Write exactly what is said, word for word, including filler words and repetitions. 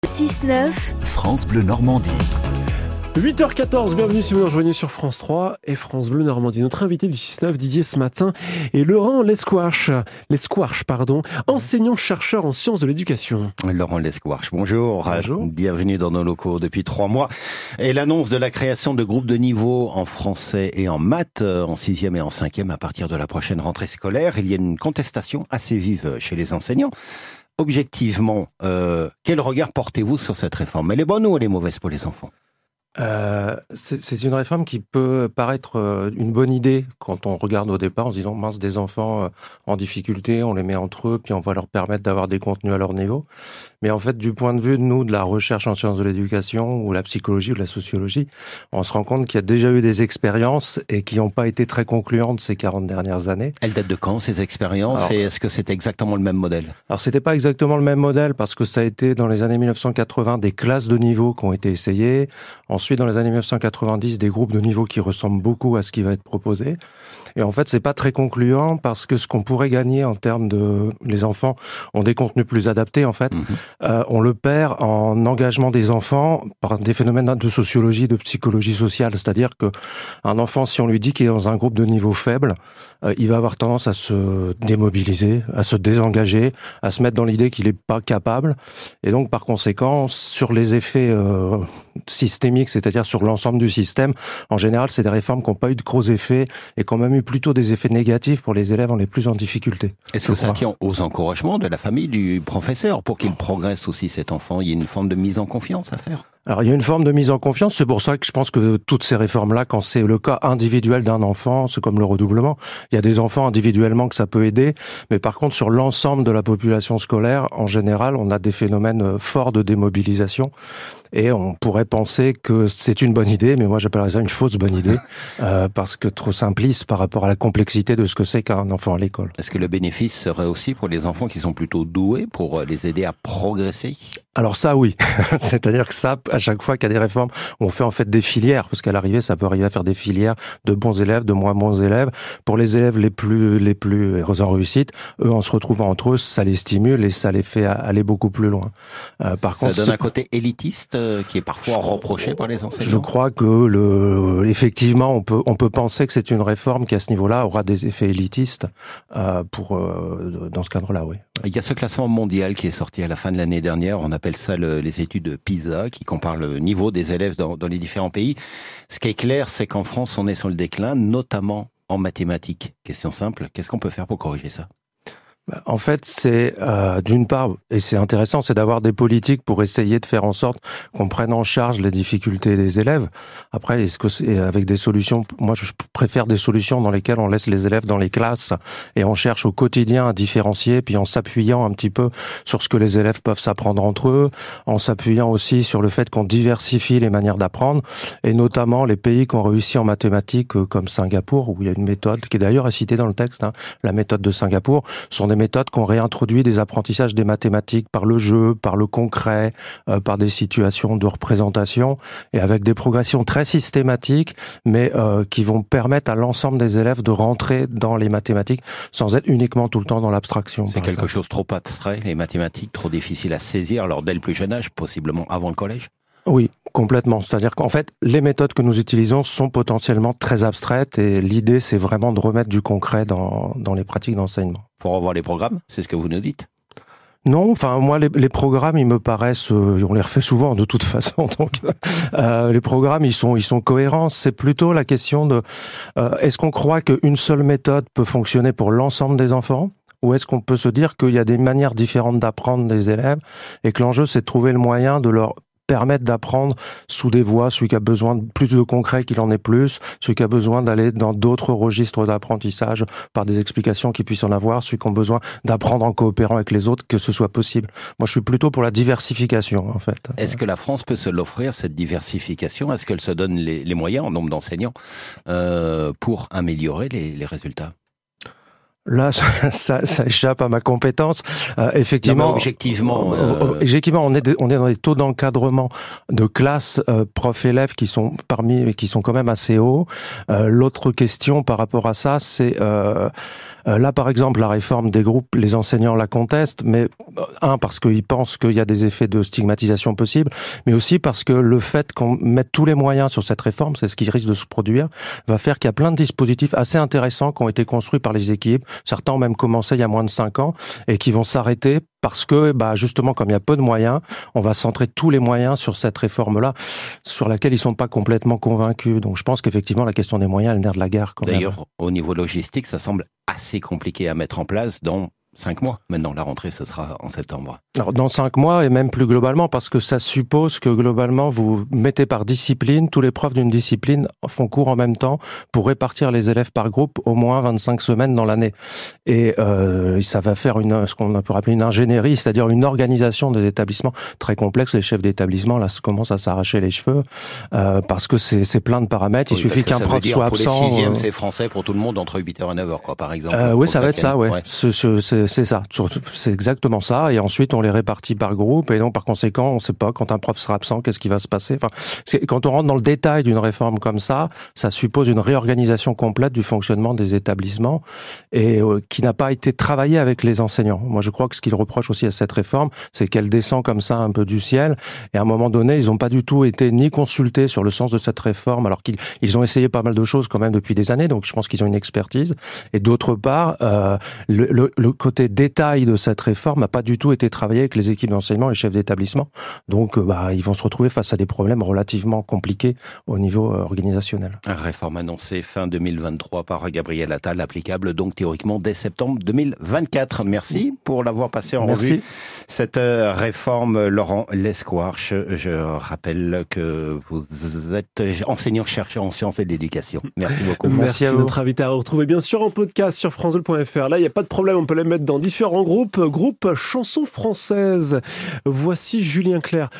six neuf France Bleu Normandie. huit heures quatorze, bienvenue si vous nous rejoignez sur France trois et France Bleu Normandie. Notre invité du six neuf, Didier, ce matin, est Laurent Lesquarche, Lesquarche, pardon, enseignant-chercheur en sciences de l'éducation. Laurent Lesquarche, bonjour. Bonjour. Bienvenue dans nos locaux depuis trois mois. Et l'annonce de la création de groupes de niveau en français et en maths, en sixième et en cinquième à partir de la prochaine rentrée scolaire, il y a une contestation assez vive chez les enseignants. Objectivement, euh, quel regard portez-vous sur cette réforme? Elle est bonne ou elle est mauvaise pour les enfants? Euh, c'est, c'est une réforme qui peut paraître euh, une bonne idée quand on regarde au départ en se disant mince, des enfants euh, en difficulté, on les met entre eux puis on va leur permettre d'avoir des contenus à leur niveau. Mais en fait, du point de vue de nous, de la recherche en sciences de l'éducation ou la psychologie ou la sociologie, on se rend compte qu'il y a déjà eu des expériences et qui n'ont pas été très concluantes ces quarante dernières années. Elles datent de quand, ces expériences? Alors, et est-ce que c'était exactement le même modèle? Alors c'était pas exactement le même modèle parce que ça a été dans les années mille neuf cent quatre-vingts des classes de niveau qui ont été essayées. Ensuite, dans les années mille neuf cent quatre-vingt-dix, des groupes de niveau qui ressemblent beaucoup à ce qui va être proposé. Et en fait, c'est pas très concluant parce que ce qu'on pourrait gagner en termes de... Les enfants ont des contenus plus adaptés, en fait. Mmh. Euh, on le perd en engagement des enfants par des phénomènes de sociologie, de psychologie sociale. C'est-à-dire que un enfant, si on lui dit qu'il est dans un groupe de niveau faible, euh, il va avoir tendance à se démobiliser, à se désengager, à se mettre dans l'idée qu'il est pas capable. Et donc, par conséquent, sur les effets euh, systémiques, c'est-à-dire sur l'ensemble du système, en général, c'est des réformes qui n'ont pas eu de gros effets et qui ont même eu plutôt des effets négatifs pour les élèves les plus en difficulté. Est-ce que ça tient aux encouragements de la famille, du professeur, pour qu'il progresse aussi, cet enfant? Il y a une forme de mise en confiance à faire? Alors, il y a une forme de mise en confiance. C'est pour ça que je pense que toutes ces réformes-là, quand c'est le cas individuel d'un enfant, c'est comme le redoublement. Il y a des enfants individuellement que ça peut aider. Mais par contre, sur l'ensemble de la population scolaire, en général, on a des phénomènes forts de démobilisation. Et on pourrait penser que c'est une bonne idée, mais moi j'appellerais ça une fausse bonne idée, euh, parce que trop simpliste par rapport à la complexité de ce que c'est qu'un enfant à l'école. Est-ce que le bénéfice serait aussi pour les enfants qui sont plutôt doués, pour les aider à progresser? Alors ça, oui. C'est-à-dire que ça, à chaque fois qu'il y a des réformes, on fait en fait des filières, parce qu'à l'arrivée, ça peut arriver à faire des filières de bons élèves, de moins bons élèves. Pour les élèves les plus les plus en réussite, eux, en se retrouvant entre eux, ça les stimule et ça les fait aller beaucoup plus loin. Euh, par ça contre, donne un côté élitiste qui est parfois reproché par les enseignants. Je crois que le, effectivement, on peut on peut penser que c'est une réforme qui à ce niveau-là aura des effets élitistes euh, pour euh, dans ce cadre-là, oui. Il y a ce classement mondial qui est sorti à la fin de l'année dernière. On appelle ça le, les études PISA, qui comparent le niveau des élèves dans, dans les différents pays. Ce qui est clair, c'est qu'en France, on est sur le déclin, notamment en mathématiques. Question simple, qu'est-ce qu'on peut faire pour corriger ça? En fait, c'est euh, d'une part, et c'est intéressant, c'est d'avoir des politiques pour essayer de faire en sorte qu'on prenne en charge les difficultés des élèves. Après, est-ce que c'est avec des solutions? Moi, je préfère des solutions dans lesquelles on laisse les élèves dans les classes et on cherche au quotidien à différencier, puis en s'appuyant un petit peu sur ce que les élèves peuvent s'apprendre entre eux, en s'appuyant aussi sur le fait qu'on diversifie les manières d'apprendre, et notamment les pays qui ont réussi en mathématiques, comme Singapour, où il y a une méthode qui d'ailleurs est citée dans le texte, hein, la méthode de Singapour, sont des méthodes qui ont réintroduit des apprentissages des mathématiques par le jeu, par le concret, euh, par des situations de représentation, et avec des progressions très systématiques, mais euh, qui vont permettre à l'ensemble des élèves de rentrer dans les mathématiques sans être uniquement tout le temps dans l'abstraction. C'est quelque chose trop abstrait, les mathématiques, trop difficiles à saisir, alors dès le plus jeune âge, possiblement avant le collège? Oui, complètement. C'est-à-dire qu'en fait, les méthodes que nous utilisons sont potentiellement très abstraites et l'idée, c'est vraiment de remettre du concret dans, dans les pratiques d'enseignement. Pour revoir les programmes, c'est ce que vous nous dites? Non, enfin moi les, les programmes ils me paraissent, euh, on les refait souvent de toute façon, donc euh, les programmes ils sont ils sont cohérents. C'est plutôt la question de euh, est-ce qu'on croit qu'une seule méthode peut fonctionner pour l'ensemble des enfants? Ou est-ce qu'on peut se dire qu'il y a des manières différentes d'apprendre des élèves et que l'enjeu c'est de trouver le moyen de leur permettre d'apprendre sous des voies, celui qui a besoin de plus de concret qu'il en ait plus, celui qui a besoin d'aller dans d'autres registres d'apprentissage par des explications qu'il puisse en avoir, celui qui a besoin d'apprendre en coopérant avec les autres, que ce soit possible. Moi, je suis plutôt pour la diversification, en fait. Est-ce que la France peut se l'offrir, cette diversification? Est-ce qu'elle se donne les, les moyens, en nombre d'enseignants, euh, pour améliorer les, les résultats? Là, ça, ça échappe à ma compétence. Euh, effectivement, non, objectivement, euh... objectivement, on est on est dans des taux d'encadrement de classe euh, prof-élèves qui sont parmi qui sont quand même assez hauts. Euh, l'autre question par rapport à ça, c'est euh, euh, là par exemple la réforme des groupes, les enseignants la contestent, mais un parce qu'ils pensent qu'il y a des effets de stigmatisation possibles, mais aussi parce que le fait qu'on mette tous les moyens sur cette réforme, c'est ce qui risque de se produire, va faire qu'il y a plein de dispositifs assez intéressants qui ont été construits par les équipes. Certains ont même commencé il y a moins de cinq ans et qui vont s'arrêter parce que, bah, justement, comme il y a peu de moyens, on va centrer tous les moyens sur cette réforme-là, sur laquelle ils sont pas complètement convaincus. Donc, je pense qu'effectivement, la question des moyens est le nerf de la guerre, quand même. D'ailleurs, au niveau logistique, ça semble assez compliqué à mettre en place dans cinq mois. Maintenant, la rentrée, ce sera en septembre. Alors, dans cinq mois, et même plus globalement, parce que ça suppose que, globalement, vous mettez par discipline, tous les profs d'une discipline font cours en même temps pour répartir les élèves par groupe au moins vingt-cinq semaines dans l'année. Et euh, ça va faire une, ce qu'on peut appeler une ingénierie, c'est-à-dire une organisation des établissements très complexe. Les chefs d'établissement, là, commencent à s'arracher les cheveux, euh, parce que c'est, c'est plein de paramètres. Oui, il suffit qu'un prof soit absent. Pour les sixièmes, euh... c'est français pour tout le monde entre huit heures et neuf heures, quoi, par exemple. Euh, oui, ça va être ça, ouais. ouais. Ce, ce, c'est, c'est ça. C'est exactement ça. Et ensuite, on les répartit par groupe. Et donc, par conséquent, on ne sait pas quand un prof sera absent, qu'est-ce qui va se passer. Enfin, c'est, quand on rentre dans le détail d'une réforme comme ça, ça suppose une réorganisation complète du fonctionnement des établissements et euh, qui n'a pas été travaillée avec les enseignants. Moi, je crois que ce qu'ils reprochent aussi à cette réforme, c'est qu'elle descend comme ça un peu du ciel. Et à un moment donné, ils n'ont pas du tout été ni consultés sur le sens de cette réforme, alors qu'ils ils ont essayé pas mal de choses quand même depuis des années. Donc, je pense qu'ils ont une expertise. Et d'autre part, euh, le, le, le côté détail de cette réforme n'a pas du tout été travaillé avec les équipes d'enseignement et les chefs d'établissement. Donc, bah, ils vont se retrouver face à des problèmes relativement compliqués au niveau organisationnel. Une réforme annoncée fin deux mille vingt-trois par Gabriel Attal, applicable donc théoriquement dès septembre deux mille vingt-quatre. Merci pour l'avoir passé en Merci. revue. Cette réforme, Laurent Lesquarche, je rappelle que vous êtes enseignant-chercheur en sciences et d'éducation. Merci beaucoup. Merci, Merci à vous. Notre invité à retrouver bien sûr en podcast sur france deux point f r. Là, il n'y a pas de problème, on peut les mettre dans différents groupes. Groupe chansons françaises. Voici Julien Clerc.